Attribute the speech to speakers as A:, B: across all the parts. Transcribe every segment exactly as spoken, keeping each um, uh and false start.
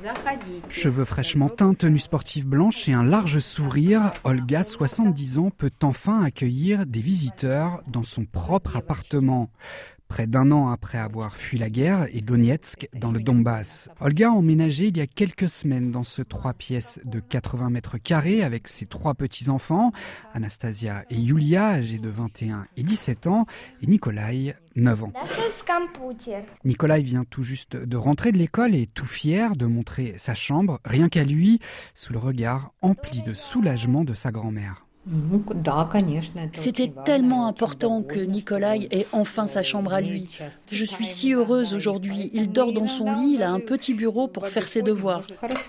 A: Cheveux fraîchement teints, tenue sportive blanche et un large sourire, Olga, soixante-dix ans, peut enfin accueillir des visiteurs dans son propre appartement. Près d'un an après avoir fui la guerre et Donetsk, dans le Donbass. Olga a emménagé il y a quelques semaines dans ce trois pièces de quatre-vingts mètres carrés avec ses trois petits-enfants, Anastasia et Yulia, âgés de vingt et un et dix-sept ans, et Nikolai, neuf ans. Nikolai vient tout juste de rentrer de l'école et est tout fier de montrer sa chambre, rien qu'à lui, sous le regard empli de soulagement de sa grand-mère.
B: C'était tellement important que Nikolai ait enfin sa chambre à lui. Je suis si heureuse aujourd'hui. Il dort dans son lit, il a un petit bureau pour faire ses devoirs.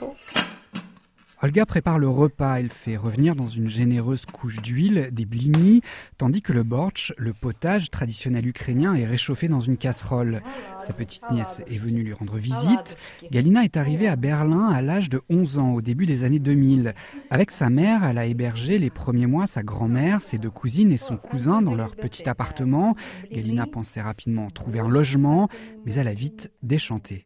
A: Olga prépare le repas, elle fait revenir dans une généreuse couche d'huile des blinis, tandis que le bortsch, le potage traditionnel ukrainien, est réchauffé dans une casserole. Sa petite nièce est venue lui rendre visite. Galina est arrivée à Berlin à l'âge de onze ans, au début des années deux mille. Avec sa mère, elle a hébergé les premiers mois sa grand-mère, ses deux cousines et son cousin dans leur petit appartement. Galina pensait rapidement trouver un logement, mais elle a vite déchanté.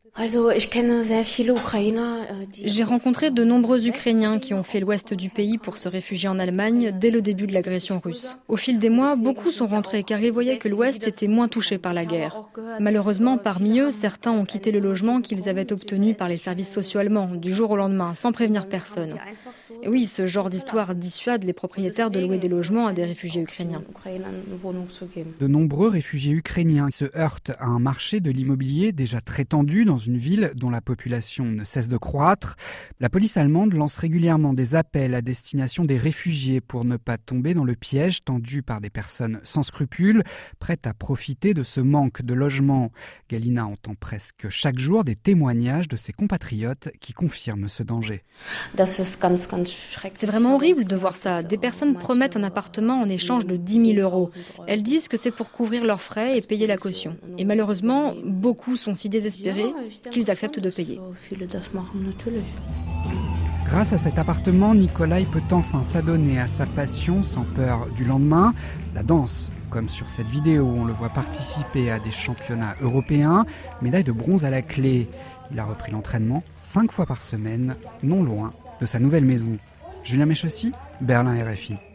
C: J'ai rencontré de nombreux Ukrainiens qui ont fait l'ouest du pays pour se réfugier en Allemagne dès le début de l'agression russe. Au fil des mois, beaucoup sont rentrés car ils voyaient que l'ouest était moins touché par la guerre. Malheureusement, parmi eux, certains ont quitté le logement qu'ils avaient obtenu par les services sociaux allemands du jour au lendemain, sans prévenir personne. Et oui, ce genre d'histoire dissuade les propriétaires de louer des logements à des réfugiés ukrainiens.
A: De nombreux réfugiés ukrainiens se heurtent à un marché de l'immobilier déjà très tendu dans une ville dont la population ne cesse de croître. La police allemande lance régulièrement des appels à destination des réfugiés pour ne pas tomber dans le piège tendu par des personnes sans scrupules, prêtes à profiter de ce manque de logement. Galina entend presque chaque jour des témoignages de ses compatriotes qui confirment ce danger.
C: C'est vraiment horrible de voir ça. Des personnes promettent un appartement en échange de dix mille euros. Elles disent que c'est pour couvrir leurs frais et payer la caution. Et malheureusement, beaucoup sont si désespérés qu'ils acceptent de payer.
A: Grâce à cet appartement, Nikolai peut enfin s'adonner à sa passion sans peur du lendemain, la danse. Comme sur cette vidéo où on le voit participer à des championnats européens, médaille de bronze à la clé. Il a repris l'entraînement cinq fois par semaine, non loin de sa nouvelle maison. Julien Méchessy, Berlin R F I.